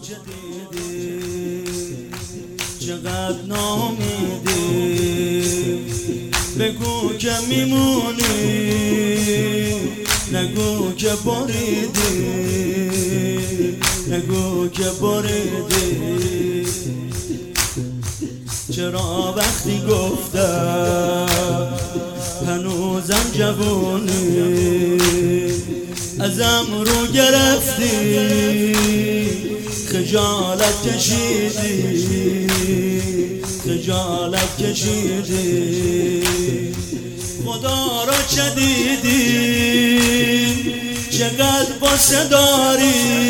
چه دیدی چقدر نامیدی بگو که میمونی نگو که بریدی نگو که بریدی چرا وقتی گفتم هنوزم جوونی ازم رو گرفتی خجالت کشیدی خجالت کشیدی خدا را چه دیدی چقدر واسه داری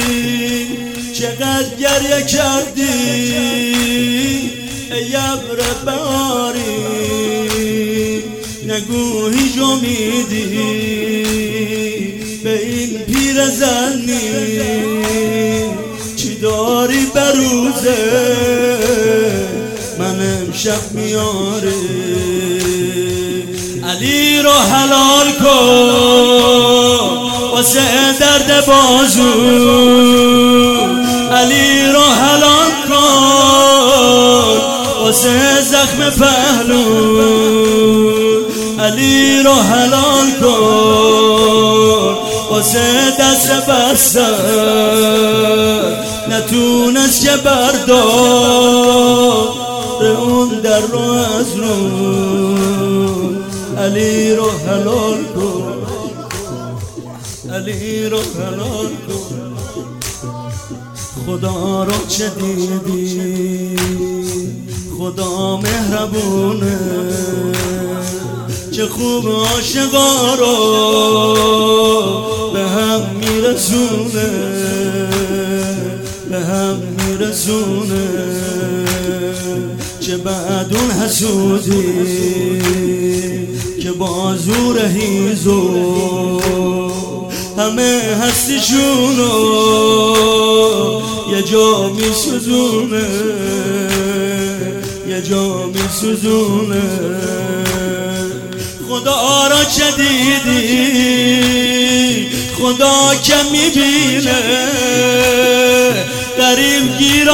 چقدر گریه کردی ای ابر بهاری نگو هیچ امیدی به این پیرزنی چی داری بروزه من امشب میاری علی رو حلال کن واسه درد بازو علی رو حلال کن واسه زخم پهلو علی رو حلال کن واسه دست بسته نتونست که بردار اون در رو از رو علی رو حلال کن علی رو حلال کن خدا رو چه دیدی خدا مهربونه چه خوب عاشقا رو به هم میرسونه به هم میرسونه چه بعد اون حسودی که با زور هیزو همه هستیشونو یه جا میسوزونه یه جا میسوزونه خدا را چه دیدی خدا که میبینه غریب گیر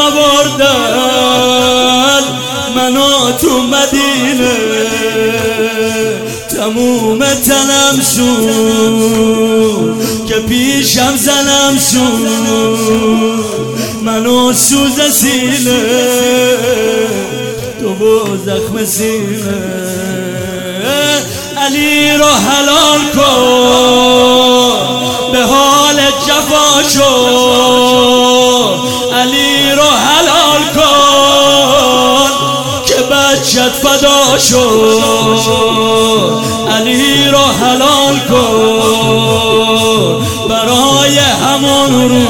آوردن منو تو مدینه تموم تنم سون که پیشم زنم سون منو سوز سینه تو و زخم سینه علی رو حلال کن به حال جفا شو علی رو حلال کن که بچت فدا شو علی رو حلال کن برای همون رو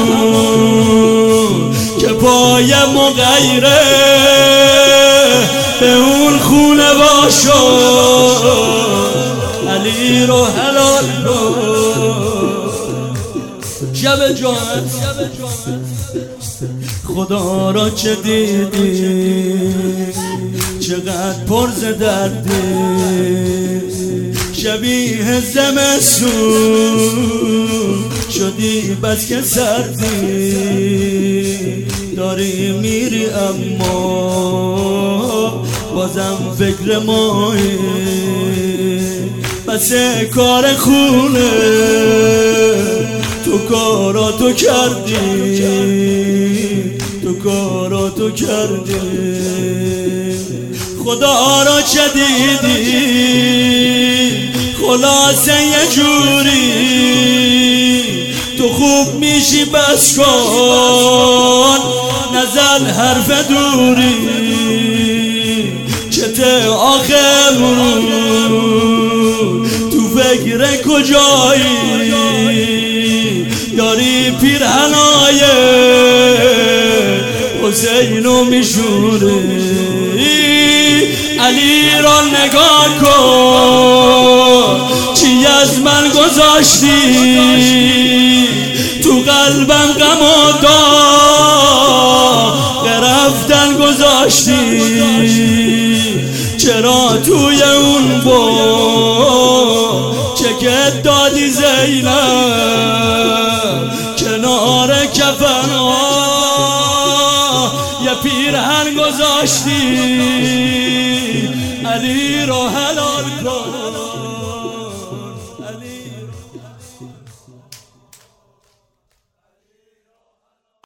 که پای مغیره به اون خونه باشو علی رو حلال کن شب جمعه خدا را چه دیدی چقدر پر ز دردی شبیه زمستون شدی بس که سردی داری میری اما بازم فکر مایی بس کار خونه تو کاراتو کردی تو کاراتو کردی خدا را چه دیدی خلاصه یه جوری تو خوب میشی بس کن نزل حرف دوری چته آخر تو فکر کجایی داری پیرهنای حسینو میشوری علی را نگاه کن چی از من گذاشتی تو قلبم غم و داغ رفتن گذاشتی چرا توی اون چکت دادی زینب کنار کفن پیرهن گذاشتی علی رو حلال کن